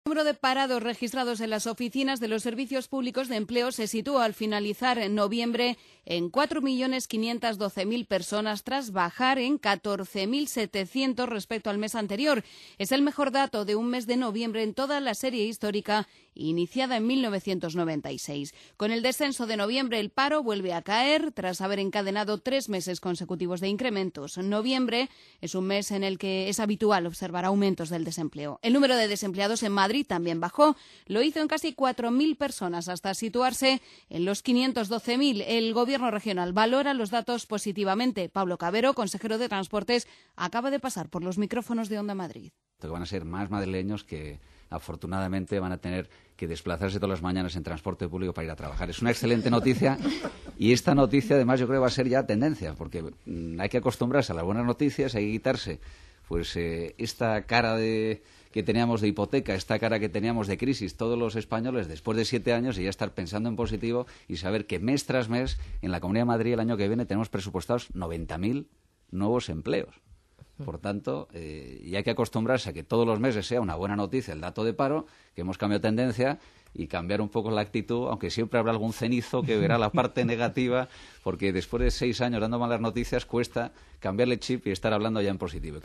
El número de parados registrados en las oficinas de los servicios públicos de empleo se sitúa al finalizar en noviembre en 4.512.000 personas, tras bajar en 14.700 respecto al mes anterior. Es el mejor dato de un mes de noviembre en toda la serie histórica iniciada en 1996. Con el descenso de noviembre, el paro vuelve a caer tras haber encadenado 3 meses consecutivos de incrementos. Noviembre es un mes en el que es habitual observar aumentos del desempleo. El número de desempleados en Madrid también bajó. Lo hizo en casi 4.000 personas hasta situarse en los 512.000. El Gobierno regional valora los datos positivamente. Pablo Cabero, consejero de Transportes, acaba de pasar por los micrófonos de Onda Madrid. Que van a ser más madrileños que afortunadamente van a tener que desplazarse todas las mañanas en transporte público para ir a trabajar. Es una excelente noticia y esta noticia además yo creo va a ser ya tendencia, porque hay que acostumbrarse a las buenas noticias, hay que quitarse pues esta cara que teníamos de hipoteca, esta cara que teníamos de crisis todos los españoles después de 7 años, y ya estar pensando en positivo y saber que mes tras mes en la Comunidad de Madrid el año que viene tenemos presupuestados 90.000 nuevos empleos. Por tanto, y hay que acostumbrarse a que todos los meses sea una buena noticia el dato de paro, que hemos cambiado tendencia, y cambiar un poco la actitud, aunque siempre habrá algún cenizo que verá la parte negativa, porque después de 6 años dando malas noticias cuesta cambiarle chip y estar hablando ya en positivo.